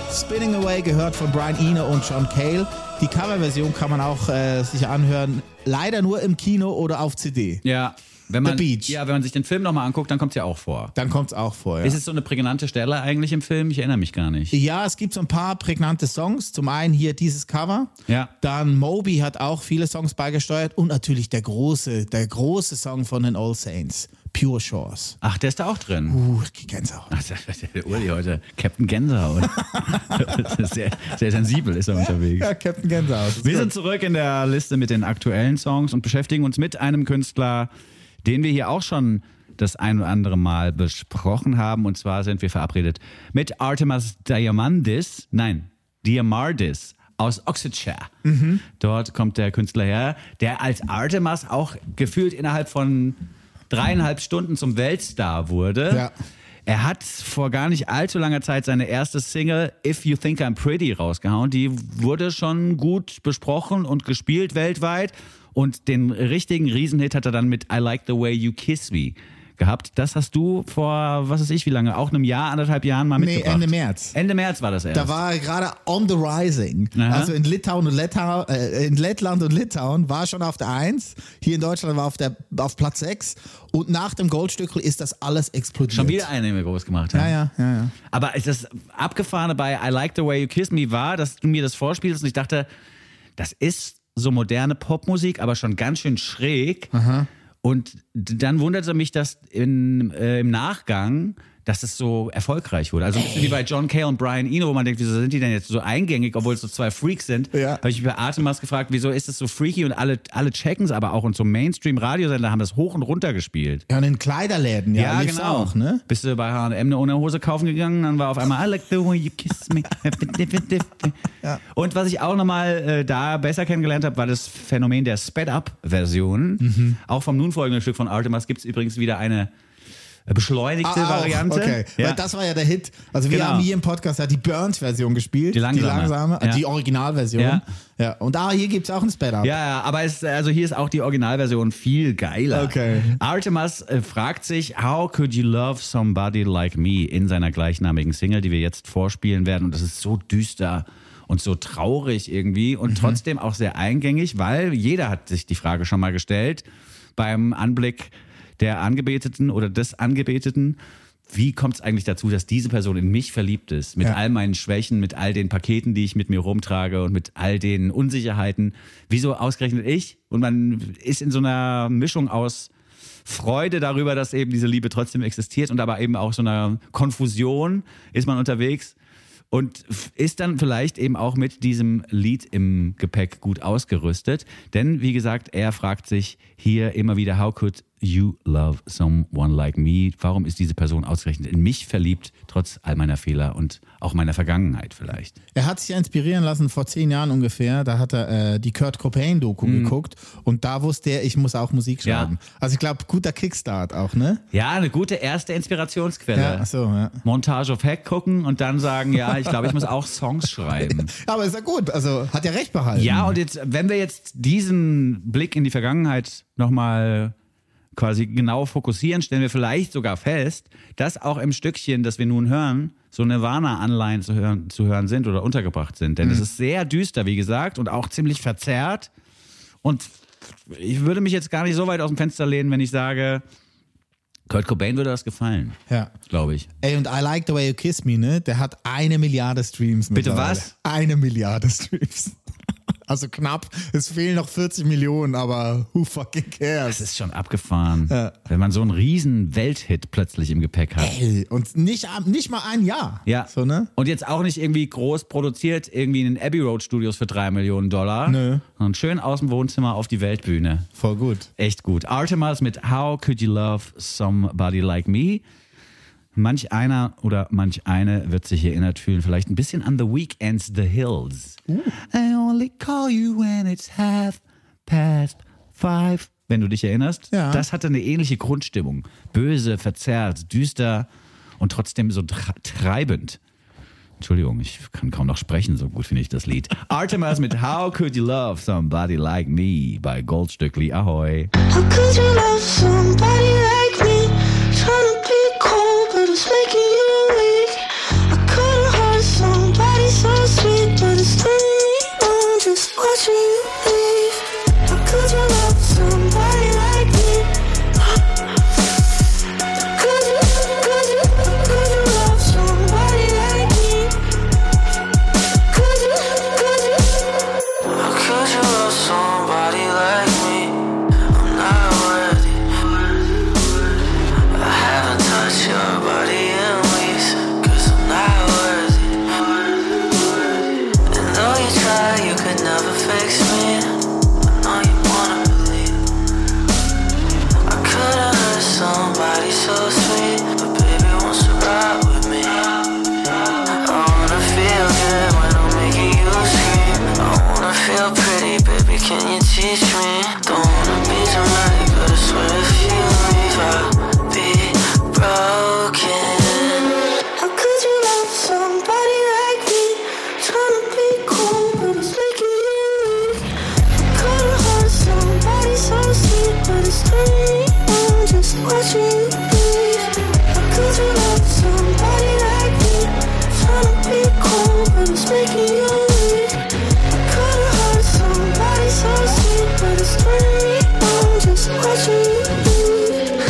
Spinning Away gehört von Brian Eno und John Cale. Die Coverversion kann man auch äh, sich anhören, leider nur im Kino oder auf C D. Ja, wenn man, The Beach. ja, wenn man sich den Film nochmal anguckt, dann kommt es ja auch vor. Dann kommt es auch vor, ja. Ist es so eine prägnante Stelle eigentlich im Film? Ich erinnere mich gar nicht. Ja, es gibt so ein paar prägnante Songs. Zum einen hier dieses Cover. Ja. Dann Moby hat auch viele Songs beigesteuert. Und natürlich der große, der große Song von den All Saints, Pure Shores. Ach, der ist da auch drin. Uh, Gänsehaut. Ach, der Uli heute, Captain Gänsehaut. sehr, sehr sensibel ist er unterwegs. Ja, Captain Gänsehaut. Wir sind zurück in der Liste mit den aktuellen Songs und beschäftigen uns mit einem Künstler, den wir hier auch schon das ein oder andere Mal besprochen haben. Und zwar sind wir verabredet mit Artemas Diamandis, nein, Diamardis aus Oxfordshire. Mhm. Dort kommt der Künstler her, der als Artemas auch gefühlt innerhalb von dreieinhalb Stunden zum Weltstar wurde. Ja. Er hat vor gar nicht allzu langer Zeit seine erste Single If You Think I'm Pretty rausgehauen. Die wurde schon gut besprochen und gespielt weltweit. Und den richtigen Riesenhit hat er dann mit I Like the Way You Kiss Me gehabt. Das hast du vor, was weiß ich, wie lange, auch einem Jahr, anderthalb Jahren mal Nee, mitgebracht. Ende März. Ende März war das erst. Da war er gerade on the rising. Aha. Also in Litauen und Lettau, äh, in Lettland und Litauen war er schon auf der eins. Hier in Deutschland war er auf, der, auf Platz sechs. Und nach dem Goldstückel ist das alles explodiert. Schon wieder eine, die wir groß gemacht haben. Ja, ja, ja, ja. Aber das Abgefahrene bei I Like the Way You Kiss Me war, dass du mir das vorspielst und ich dachte, das ist so moderne Popmusik, aber schon ganz schön schräg. Aha. Und dann wunderte mich das in, äh, im Nachgang, dass es so erfolgreich wurde. Also ein bisschen wie bei John Cale und Brian Eno, wo man denkt, wieso sind die denn jetzt so eingängig, obwohl es so zwei Freaks sind. Ja. Habe ich mich bei Artemas gefragt, wieso ist es so freaky und alle, alle checken es aber auch und so Mainstream-Radiosender haben das hoch und runter gespielt. Ja, und in Kleiderläden, ja, lief's auch, ne? Bist du bei H und M eine Unterhose kaufen gegangen, dann war auf einmal I like the way you kiss me. Ja. Und was ich auch nochmal äh, da besser kennengelernt habe, war das Phänomen der Sped-Up-Version. Mhm. Auch vom nun folgenden Stück von Artemas gibt es übrigens wieder eine beschleunigte Ah, auch, Variante. Okay, Ja. weil das war ja der Hit. Also wir Genau. haben hier im Podcast ja die Burnt-Version gespielt. Die langsame. Die langsame, Ja. die Originalversion. Ja. Ja. Und da hier gibt es auch ein Sped-Up. Ja, ja, aber es, also hier ist auch die Originalversion viel geiler. Okay. Artemas äh, fragt sich, how could you love somebody like me in seiner gleichnamigen Single, die wir jetzt vorspielen werden. Und das ist so düster und so traurig irgendwie und mhm. trotzdem auch sehr eingängig, weil jeder hat sich die Frage schon mal gestellt beim Anblick der Angebeteten oder des Angebeteten. Wie kommt es eigentlich dazu, dass diese Person in mich verliebt ist? Mit Ja. all meinen Schwächen, mit all den Paketen, die ich mit mir rumtrage und mit all den Unsicherheiten. Wieso ausgerechnet ich? Und man ist in so einer Mischung aus Freude darüber, dass eben diese Liebe trotzdem existiert und aber eben auch so einer Konfusion ist man unterwegs und ist dann vielleicht eben auch mit diesem Lied im Gepäck gut ausgerüstet. Denn wie gesagt, er fragt sich hier immer wieder, how could you love someone like me? Warum ist diese Person ausgerechnet in mich verliebt, trotz all meiner Fehler und auch meiner Vergangenheit vielleicht? Er hat sich ja inspirieren lassen vor zehn Jahren ungefähr. Da hat er äh, die Kurt Cobain-Doku Mhm. geguckt und da wusste er, ich muss auch Musik Ja. schreiben. Also ich glaube, guter Kickstart auch, ne? Ja, eine gute erste Inspirationsquelle. Ja, ach so, ja. Montage of Hack gucken und dann sagen, ja, ich glaube, ich muss auch Songs schreiben. Aber ist ja gut, also hat er recht behalten. Ja, und jetzt, wenn wir jetzt diesen Blick in die Vergangenheit nochmal quasi genau fokussieren, stellen wir vielleicht sogar fest, dass auch im Stückchen, das wir nun hören, so Nirvana-Anleihen zu hören, zu hören sind oder untergebracht sind. Denn es ist sehr düster, wie gesagt, und auch ziemlich verzerrt. Und ich würde mich jetzt gar nicht so weit aus dem Fenster lehnen, wenn ich sage, Kurt Cobain würde das gefallen, Ja. glaube ich. Ey, und I Like the Way You Kiss Me, ne? Der hat eine Milliarde Streams. Bitte mittlerweile. was? Eine Milliarde Streams. Also knapp. Es fehlen noch vierzig Millionen, aber who fucking Das cares? ist schon abgefahren, Ja. wenn man so einen riesen Welthit plötzlich im Gepäck hat. Ey, und nicht, nicht mal ein Jahr. Ja. So, ne? Und jetzt auch nicht irgendwie groß produziert, irgendwie in den Abbey Road Studios für drei Millionen Dollar. Nö. Sondern schön aus dem Wohnzimmer auf die Weltbühne. Voll gut. Echt gut. Artemas mit How Could You Love Somebody Like Me? Manch einer oder manch eine wird sich erinnert fühlen, vielleicht ein bisschen an The Weeknd's The Hills. I only call you when it's half past five. Wenn du dich erinnerst, Ja. das hatte eine ähnliche Grundstimmung. Böse, verzerrt, düster und trotzdem so tra- treibend. Entschuldigung, ich kann kaum noch sprechen, so gut finde ich das Lied. Artemas mit How Could You Love Somebody Like Me bei Goldstückli. Ahoi. How could you love somebody like me? Trying to be cold, but it's making you weak. I couldn't hurt somebody just watching you leave. How could you love somebody like me? Trying to be cool, but it's making you weak. I could've hurt somebody so sweet, but it's turning me on just watching you leave.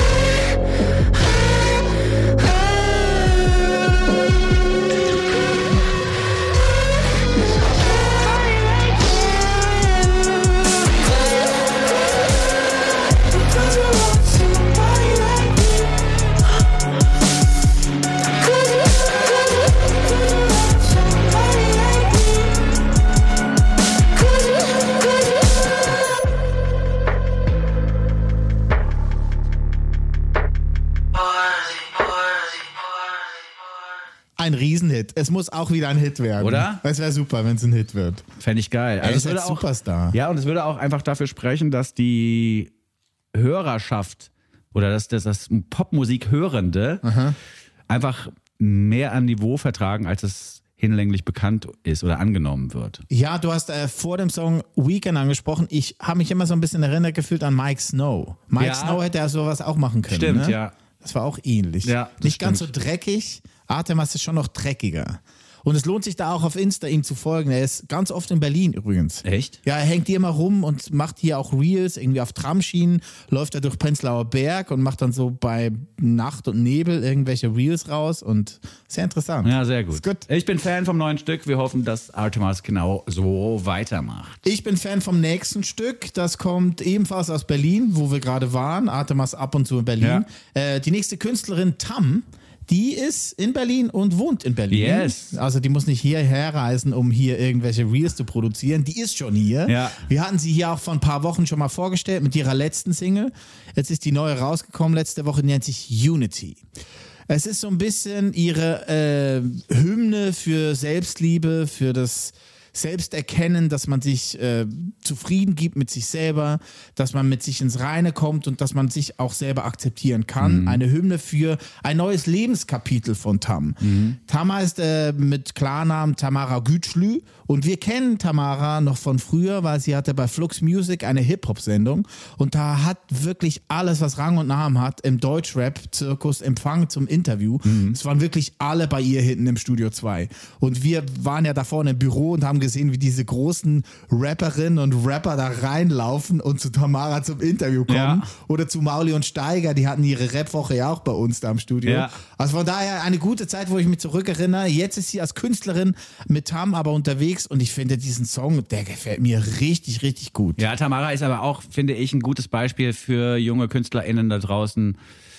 Ein Riesenhit. Es muss auch wieder ein Hit werden. Oder? Es wäre super, wenn es ein Hit wird. Fände ich geil. Er ist es würde ein auch, Superstar. Ja, und es würde auch einfach dafür sprechen, dass die Hörerschaft oder dass das, das Popmusik-Hörende einfach mehr an Niveau vertragen, als es hinlänglich bekannt ist oder angenommen wird. Ja, du hast äh, vor dem Song Weekend angesprochen. Ich habe mich immer so ein bisschen erinnert gefühlt an Mike Snow. Mike Ja. Snow hätte ja sowas auch machen können. Stimmt, ne? ja. Das war auch ähnlich. Ja, das Nicht ganz so stimmt. dreckig. Artemas ist schon noch dreckiger. Und es lohnt sich da auch auf Insta ihm zu folgen. Er ist ganz oft in Berlin übrigens. Echt? Ja, er hängt hier immer rum und macht hier auch Reels, irgendwie auf Tramschienen, läuft er durch Prenzlauer Berg und macht dann so bei Nacht und Nebel irgendwelche Reels raus und sehr interessant. Ja, sehr gut. Ist gut. Ich bin Fan vom neuen Stück. Wir hoffen, dass Artemas genau so weitermacht. Ich bin Fan vom nächsten Stück. Das kommt ebenfalls aus Berlin, wo wir gerade waren. Artemas ab und zu in Berlin. Äh, die nächste Künstlerin Tam, die ist in Berlin und wohnt in Berlin. Yes. Also die muss nicht hierher reisen, um hier irgendwelche Reels zu produzieren. Die ist schon hier. Ja. Wir hatten sie hier auch vor ein paar Wochen schon mal vorgestellt mit ihrer letzten Single. Jetzt ist die neue rausgekommen letzte Woche, die nennt sich Unity. Es ist so ein bisschen ihre äh, Hymne für Selbstliebe, für das Selbsterkennen, dass man sich äh, zufrieden gibt mit sich selber, dass man mit sich ins Reine kommt und dass man sich auch selber akzeptieren kann. Mhm. Eine Hymne für ein neues Lebenskapitel von Tam. Mhm. Tam heißt äh, mit Klarnamen Tamara Gütschlü und wir kennen Tamara noch von früher, weil sie hatte bei Flux Music eine Hip-Hop-Sendung und da hat wirklich alles, was Rang und Namen hat, im Deutschrap-Zirkus empfangen zum Interview. Mhm. Es waren wirklich alle bei ihr hinten im Studio zwei. Und wir waren ja da vorne im Büro und haben gesehen, wie diese großen Rapperinnen und Rapper da reinlaufen und zu Tamara zum Interview kommen. Ja. Oder zu Mauli und Steiger, die hatten ihre Rap-Woche ja auch bei uns da im Studio. Ja. Also von daher eine gute Zeit, wo ich mich zurückerinnere. Jetzt ist sie als Künstlerin mit Tam aber unterwegs und ich finde diesen Song, der gefällt mir richtig, richtig gut. Ja, Tamara ist aber auch, finde ich, ein gutes Beispiel für junge KünstlerInnen da draußen.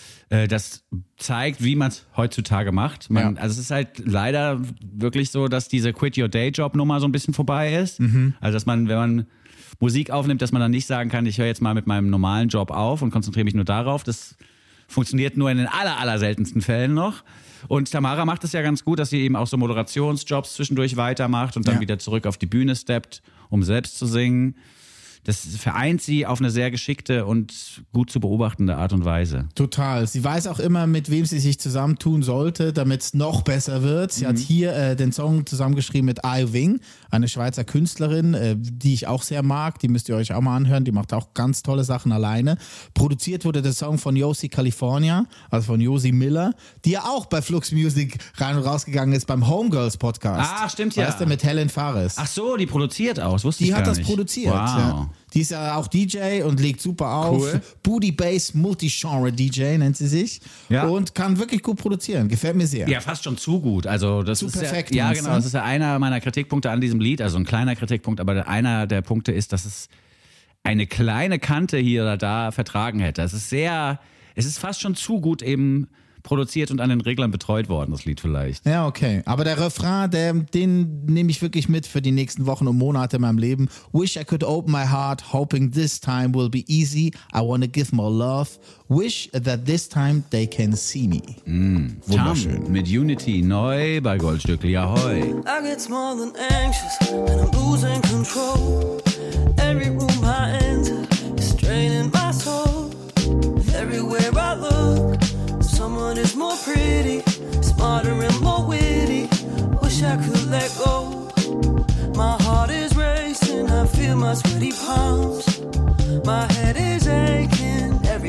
Das zeigt, wie man es heutzutage macht. Man, Ja. Also es ist halt leider wirklich so, dass diese Quit-Your-Day-Job-Nummer so ein bisschen vorbei ist. Mhm. Also dass man, wenn man Musik aufnimmt, dass man dann nicht sagen kann, ich höre jetzt mal mit meinem normalen Job auf und konzentriere mich nur darauf. Das funktioniert nur in den aller, aller seltensten Fällen noch. Und Tamara macht es ja ganz gut, dass sie eben auch so Moderationsjobs zwischendurch weitermacht und dann Ja. wieder zurück auf die Bühne steppt, um selbst zu singen. Das vereint sie auf eine sehr geschickte und gut zu beobachtende Art und Weise. Total. Sie weiß auch immer, mit wem sie sich zusammentun sollte, damit es noch besser wird. Sie Mhm. hat hier äh, den Song zusammengeschrieben mit I Wing, eine Schweizer Künstlerin, äh, die ich auch sehr mag. Die müsst ihr euch auch mal anhören. Die macht auch ganz tolle Sachen alleine. Produziert wurde der Song von Josie California, also von Josie Miller, die ja auch bei Flux Music rein und rausgegangen ist beim Homegirls Podcast. Ah, stimmt, ja. Weißt du, mit Helen Fares. Ach so, die produziert auch, das wusste Die ich hat gar das nicht. produziert. Wow. Ja. Die ist ja auch D J und legt super auf. Cool. Booty Bass Multi-Genre D J nennt sie sich. Ja. Und kann wirklich gut produzieren. Gefällt mir sehr. Ja, fast schon zu gut. Also das Zu ist perfekt, ja, ja meinst genau. du? Das ist ja einer meiner Kritikpunkte an diesem Lied. Also ein kleiner Kritikpunkt, aber einer der Punkte ist, dass es eine kleine Kante hier oder da vertragen hätte. Es ist sehr, es ist fast schon zu gut eben produziert und an den Reglern betreut worden, das Lied vielleicht. Ja, okay. Aber der Refrain, der, den nehme ich wirklich mit für die nächsten Wochen und Monate in meinem Leben. Wish I could open my heart, hoping this time will be easy. I wanna give more love. Wish that this time they can see me. Wunderschön. Tam mit Unity neu bei Goldstückli. Ahoi. I get small and anxious, and I'm losing control. Every room I enter is draining my soul. Everywhere I look, someone is more pretty, smarter and more witty. Wish I could let go. My heart is racing, I feel my sweaty palms. My head is aching, everyone's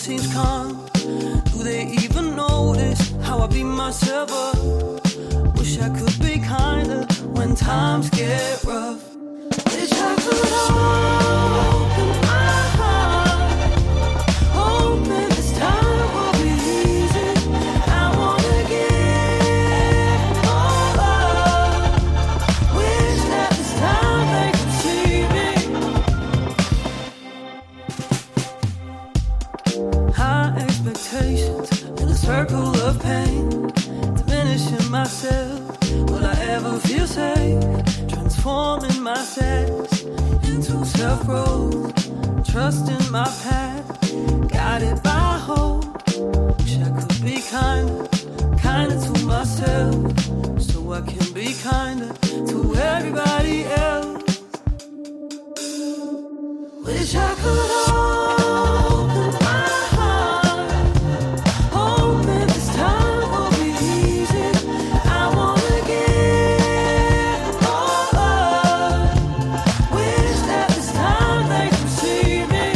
seems calm. Do they even notice how I beat myself up? Wish I could be kinder when times get rough. Wish I could open my heart, hoping this time will be easy. I wanna give more love. Wish that this time they could see me. High expectations in a circle of pain, diminishing myself. Will I ever feel safe? Transforming my sadness into self-growth. Trusting my path, guided by hope. Wish I could be kinder, kinder to myself, so I can be kinder to everybody else. Wish I could open my heart, hoping this time will be easy. I wanna give more love. Wish that this time they could see me.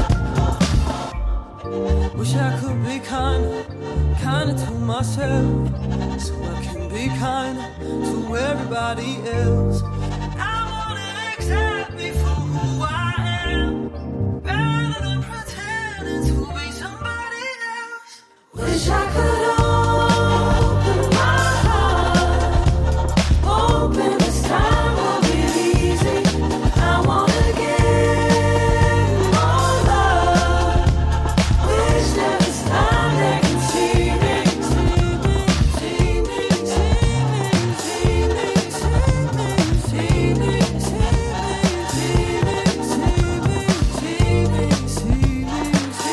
Wish I could be kinder, kinder to myself, so I can be kinder to everybody else. I wanna accept me for who I am, rather than pretending to be somebody else. Wish I could open my heart, hoping this time will be easy. I wanna give more love. Wish that this time they can see me, see me, see me, see me, see me, see me, see me, see me, see me, see me, see me,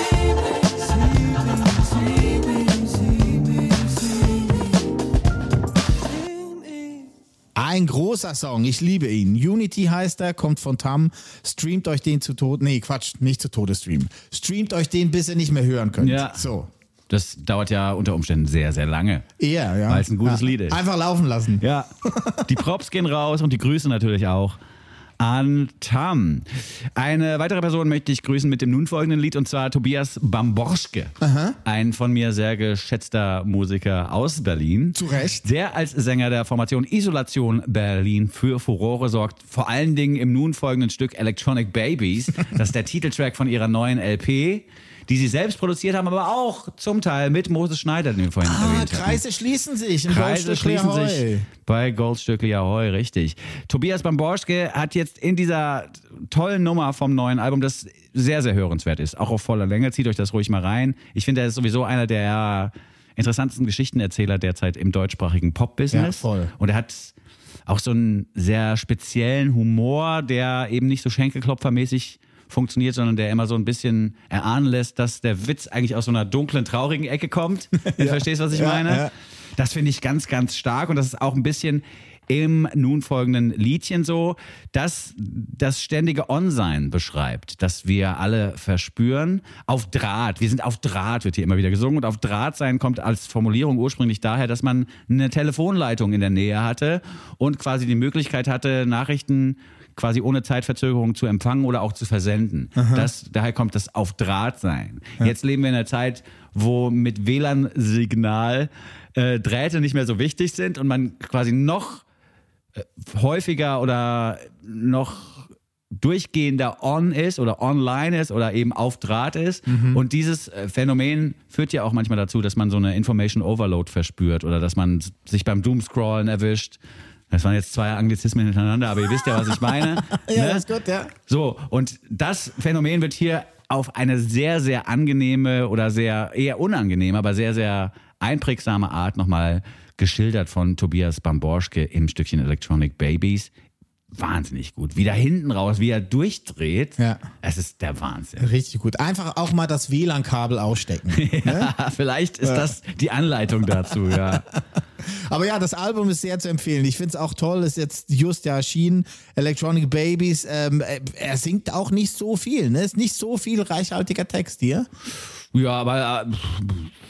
Ein großer Song, ich liebe ihn. Unity heißt er, kommt von Tam. Streamt euch den zu Tode. Nee, Quatsch, nicht zu Tode streamen. Streamt euch den, bis ihr nicht mehr hören könnt. Ja. So. Das dauert ja unter Umständen sehr, sehr lange. Eher, ja. Weil es ein gutes ja. Lied ist. Einfach laufen lassen. Ja, die Props gehen raus und die Grüße natürlich auch an Tam. Eine weitere Person möchte ich grüßen mit dem nun folgenden Lied, und zwar Tobias Bamborschke. Aha. Ein von mir sehr geschätzter Musiker aus Berlin. Zu Recht. Der als Sänger der Formation Isolation Berlin für Furore sorgt. Vor allen Dingen im nun folgenden Stück Electronic Babies. Das ist der Titeltrack von ihrer neuen L P, die sie selbst produziert haben, aber auch zum Teil mit Moses Schneider, den wir vorhin Ah, erwähnt haben. Kreise schließen sich. Im Kreise Goldstückli schließen Ahoi. sich bei Goldstückli Ahoi, richtig. Tobias Bamborschke hat jetzt in dieser tollen Nummer vom neuen Album, das sehr, sehr hörenswert ist, auch auf voller Länge, zieht euch das ruhig mal rein. Ich finde, er ist sowieso einer der interessantesten Geschichtenerzähler derzeit im deutschsprachigen Pop-Business. Ja, voll. Und er hat auch so einen sehr speziellen Humor, der eben nicht so schenkelklopfermäßig funktioniert, sondern der immer so ein bisschen erahnen lässt, dass der Witz eigentlich aus so einer dunklen, traurigen Ecke kommt. Du Ja. verstehst, was ich Ja, meine? ja. Das finde ich ganz, ganz stark, und das ist auch ein bisschen im nun folgenden Liedchen so, dass das ständige On-Sein beschreibt, das wir alle verspüren. Auf Draht, wir sind auf Draht, wird hier immer wieder gesungen, und auf Draht sein kommt als Formulierung ursprünglich daher, dass man eine Telefonleitung in der Nähe hatte und quasi die Möglichkeit hatte, Nachrichten quasi ohne Zeitverzögerung zu empfangen oder auch zu versenden. Das, daher kommt das auf Draht sein. Ja. Jetzt leben wir in einer Zeit, wo mit W L A N-Signal äh, Drähte nicht mehr so wichtig sind und man quasi noch äh, häufiger oder noch durchgehender on ist oder online ist oder eben auf Draht ist. Mhm. Und dieses äh, Phänomen führt ja auch manchmal dazu, dass man so eine Information Overload verspürt oder dass man sich beim Doomscrollen erwischt. Das waren jetzt zwei Anglizismen hintereinander, aber ihr wisst ja, was ich meine. Ja, ne? ist gut, ja. So, und das Phänomen wird hier auf eine sehr, sehr angenehme oder sehr eher unangenehme, aber sehr, sehr einprägsame Art nochmal geschildert von Tobias Bamborschke im Stückchen Electronic Babies. Wahnsinnig gut. Wie da hinten raus, wie er durchdreht, Ja. es ist der Wahnsinn. Richtig gut. Einfach auch mal das W L A N-Kabel ausstecken. Ja, vielleicht ist das die Anleitung dazu, ja. Aber ja, das Album ist sehr zu empfehlen. Ich finde es auch toll, ist jetzt just ja erschienen. Electronic Babies, ähm, er singt auch nicht so viel, ne? Ist nicht so viel reichhaltiger Text hier. Ja, aber äh,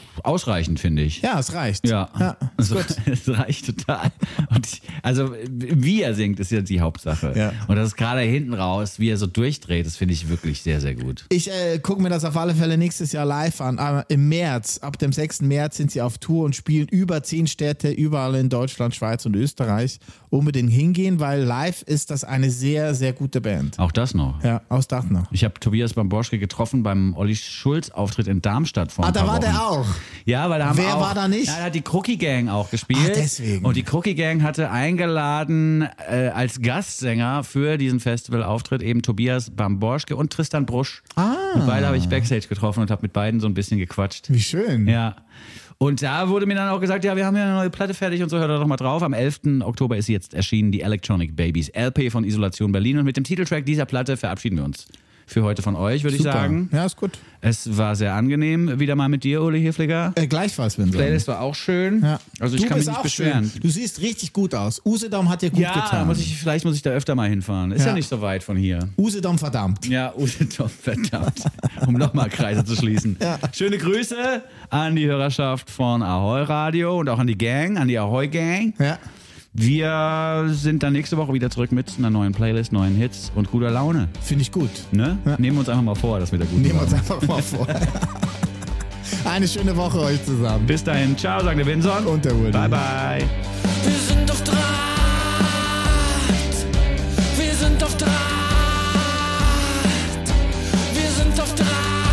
ausreichend, finde ich. Ja, es reicht. Ja, ja es, es reicht total. Und ich, also wie er singt, ist ja die Hauptsache. Ja. Und das ist gerade hinten raus, wie er so durchdreht, das finde ich wirklich sehr, sehr gut. Ich äh, gucke mir das auf alle Fälle nächstes Jahr live an. Aber im März, ab dem sechsten März sind sie auf Tour und spielen über zehn Städte, überall in Deutschland, Schweiz und Österreich. Unbedingt hingehen, weil live ist das eine sehr, sehr gute Band. Auch das noch. Ja, aus Dachner. Ich habe Tobias Bamborschke getroffen beim Olli Schulz-Auftritt in Darmstadt vor Ah, ein da paar war Wochen. der auch. Ja, weil da haben Wer auch, war da nicht? Ja, da hat die Crookie Gang auch gespielt. Ah, deswegen. Und die Crookie Gang hatte eingeladen äh, als Gastsänger für diesen Festivalauftritt eben Tobias Bamborschke und Tristan Brusch. Ah. Und beide habe ich Backstage getroffen und habe mit beiden so ein bisschen gequatscht. Wie schön. Ja. Und da wurde mir dann auch gesagt, ja, wir haben ja eine neue Platte fertig und so, hört da doch mal drauf. Am elften Oktober ist sie jetzt erschienen, die Electronic Babies, L P von Isolation Berlin. Und mit dem Titeltrack dieser Platte verabschieden wir uns für heute von euch, würde ich Super. sagen. Ja, ist gut. Es war sehr angenehm, wieder mal mit dir, Uli Hefliger. Äh, gleichfalls, wenn Playlist war auch schön. Ja. Also ich du kann mich bist nicht auch beschweren. schön. Du siehst richtig gut aus. Usedom hat dir gut Ja, getan. muss ich, vielleicht muss ich da öfter mal hinfahren. Ist ja, Ja. nicht so weit von hier. Usedom verdammt. Ja, Usedom, verdammt. Um nochmal Kreise zu schließen. Ja. Schöne Grüße an die Hörerschaft von Ahoi Radio und auch an die Gang, an die Ahoi Gang. Ja. Wir sind dann nächste Woche wieder zurück mit einer neuen Playlist, neuen Hits und guter Laune. Finde ich gut. Ne? Ja. Nehmen wir uns einfach mal vor, dass wir da gut Nehmen wir uns Laune. einfach mal vor. Eine schöne Woche euch zusammen. Bis dahin, ciao, sagt der Winson. Und der Uli. Bye, bye. Wir sind auf Draht. Wir sind auf Draht. Wir sind auf Draht.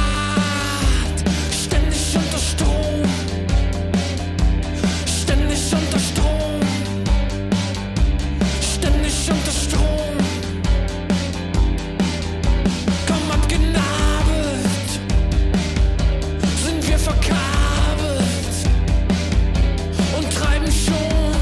Ständig unter Strom. Ständig unter Strom. Ständig unter Strom. Komm abgenabelt. Sind wir verkabelt. Und treiben schon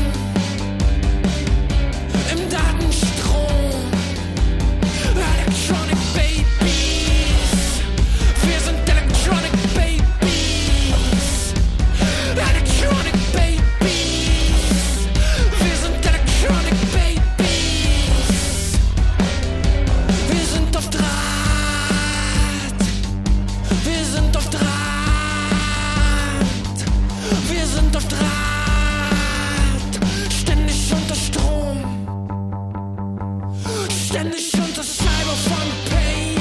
im Datenstrom. Electronic Babies. Wir sind Electronic Babies. Electronic Babies. Wir sind Electronic Babies. Wir sind auf Draht. Wir sind auf Draht. Wir sind auf Draht. Ständig unter Strom. Ständig unter Cyberpunk Pain.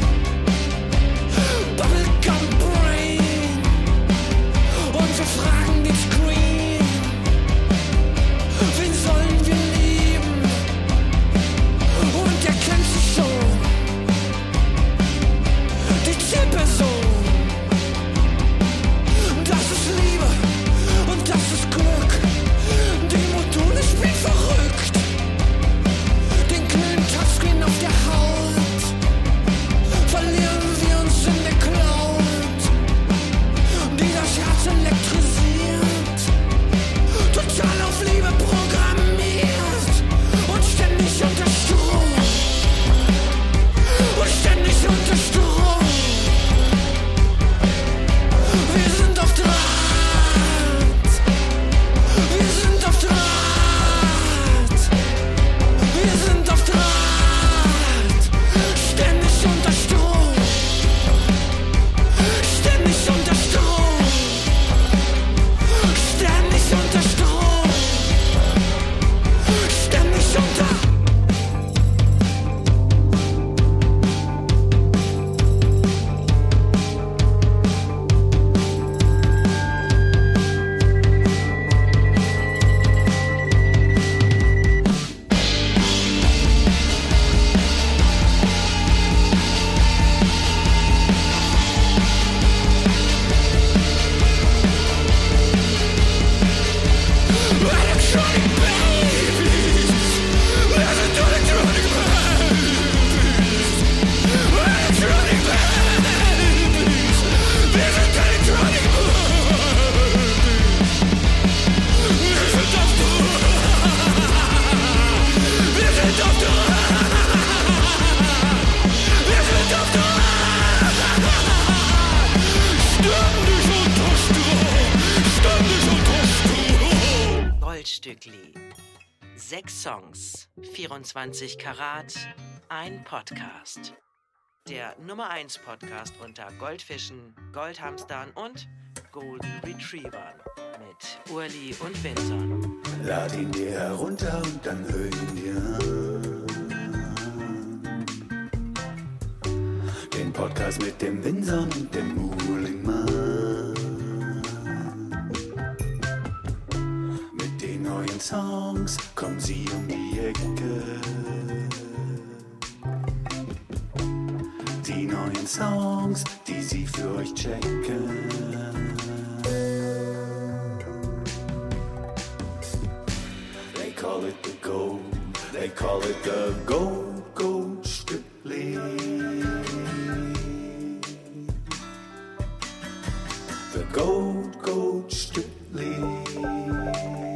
Bubblegum Brain. Und wir fragen den Screen. Wen sollen wir lieben? Und er kennt sich schon. Die Zielperson. Das ist Liebe und das ist Glück. Die Module spielen verrückt. Den kühlen Touchscreen auf der Haut. Verlieren wir uns in der Cloud, die das Herz elektrisiert. Total auf Liebe programmiert. Und ständig unter Strom. Und ständig unter Strom. Wir sind auf Draht. Wir sind auf Draht. Wir sind auf Draht. Ständig unter Strom. Ständig unter Strom. Ständig unter Strom. Ständig unter. Electronic babies. Wir sind Electronic babies. Electronic babies. Wir sind Electronic babies. Wir sind auf Draht. Wir sind auf Draht. Wir sind auf Draht. Ständig unter Strom. Ständig unter Strom. Goldstückli. Sechs Songs, vierundzwanzig Karat, ein Podcast. Der Nummer eins Podcast unter Goldfischen, Goldhamstern und Golden Retrievern mit Urli und Vinson. Lad ihn dir herunter und dann hör ihn dir an. Den Podcast mit dem Vinson und dem Muhlingmann. Mit den neuen Songs kommen sie um die Ecke. Die neuen Songs, die sie für euch checken. They call it the gold, they call it the gold, gold strictly. The gold, gold strictly.